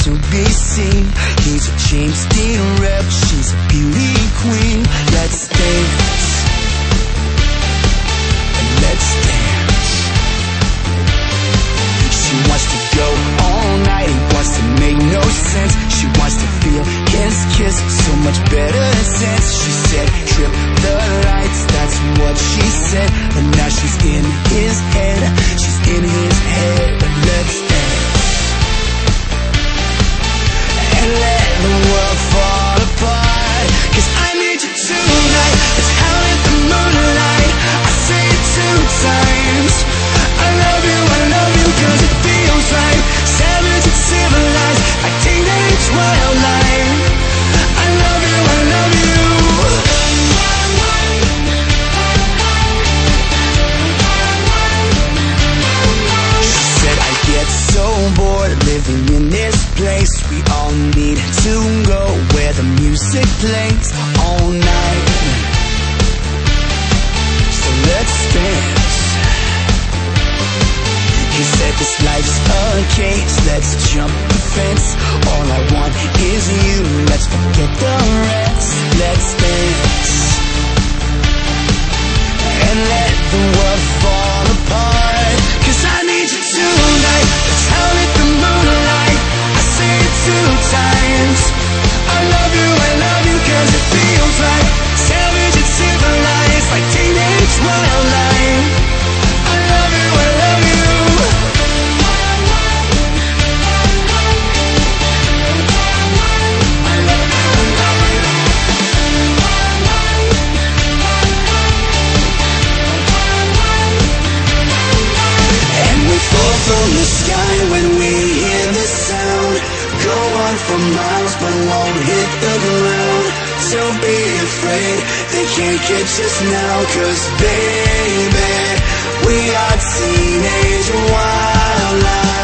to be seen. He's a James Dean rep, she's a beauty queen. Let's dance, let's dance. She wants to go all night, he wants to make no sense. She wants to feel his kiss, so much better sense. She said, trip the lights, that's what she said. But now she's in his head, she's in his head. Let's dance and let the world fall apart. 'Cause I need you tonight, let's howl at the moonlight. I say it 2 times, I love you, 'cause it feels right. Savage and civilized, like teenage wildlife. I love you, I love you. She said, I get so bored living in this place. We all need to go where the music plays all night. So let's dance. He said this life's a cage, let's jump the fence. All I want is you, let's forget the rest. Let's dance and let the world fall apart. 'Cause I need you tonight, let's howl at the moonlight. I say it 2 times, I love you, 'cause it feels right. Savage and civilized, like teenage wildlife. I love you, I love you. From the sky when we hear the sound, go on for miles but won't hit the ground. Don't be afraid, they can't catch us now. 'Cause baby, we are teenage wildlife.